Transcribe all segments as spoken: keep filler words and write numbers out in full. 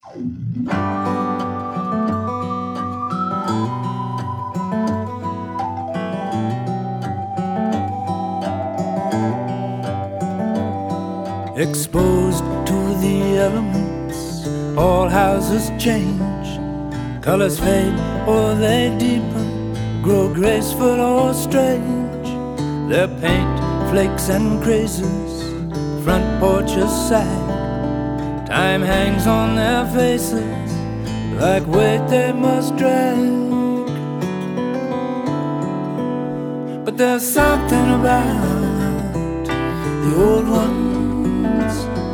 Exposed to the elements, all houses change. Colors fade or they deepen, grow graceful or strange. Their paint flakes and crazes, front porches sag. Time hangs on their faces like weight they must drag. But there's something about the old ones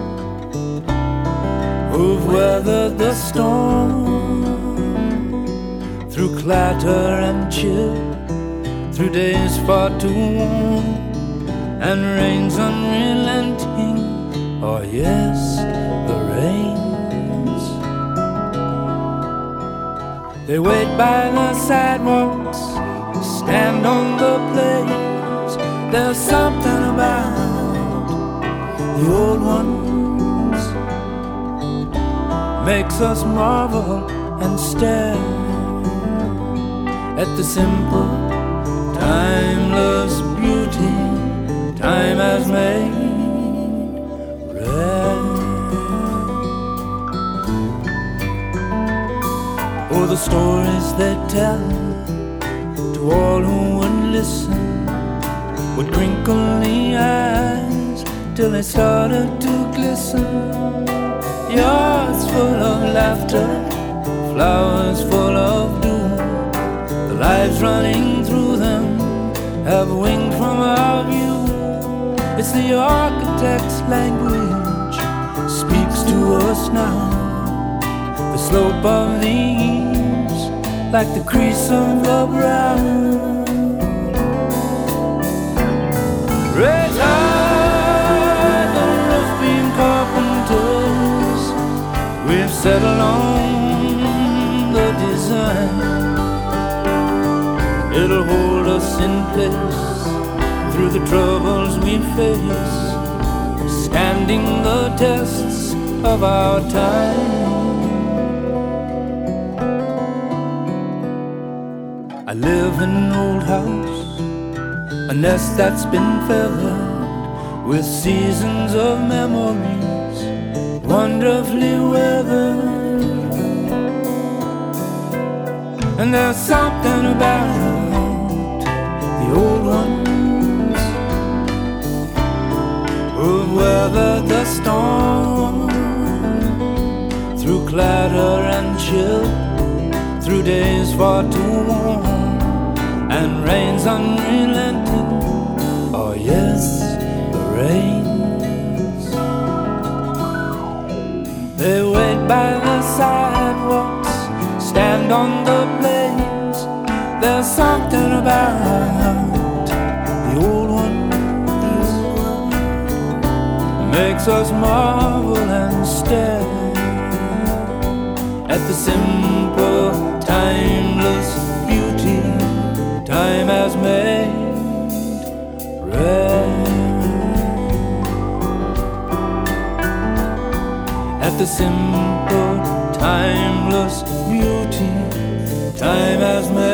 who've weathered the storm, through clatter and chill, through days far too warm, and rains unrelenting. Oh yes, the rains. They wait by the sidewalks, stand on the plains. There's something about the old ones, makes us marvel and stare at the simple, timeless beauty time has made rare. Oh, the stories they tell to all who would listen would crinkle the eyes till they started to glisten. Yards full of laughter, flowers full of doom, the lives running through them have winged from our view. It's the architect's language speaks to us now. The slope of the eaves, like the crease of the brow. Raise high the roof beam carpenters, we've settled on the design. It'll hold us in place through the troubles we face, standing the tests of our time. I live in an old house, a nest that's been feathered with seasons of memories wonderfully weathered. And there's something about the old ones who've weathered the storm, through clatter and chill, through days far too warm, and rains unrelenting. Oh yes, the rains. They wait by the sidewalks, stand on the plains. There's something about the old ones, makes us marvel and stare at the simple, timeless beauty time has made rare. At the simple, timeless beauty time has made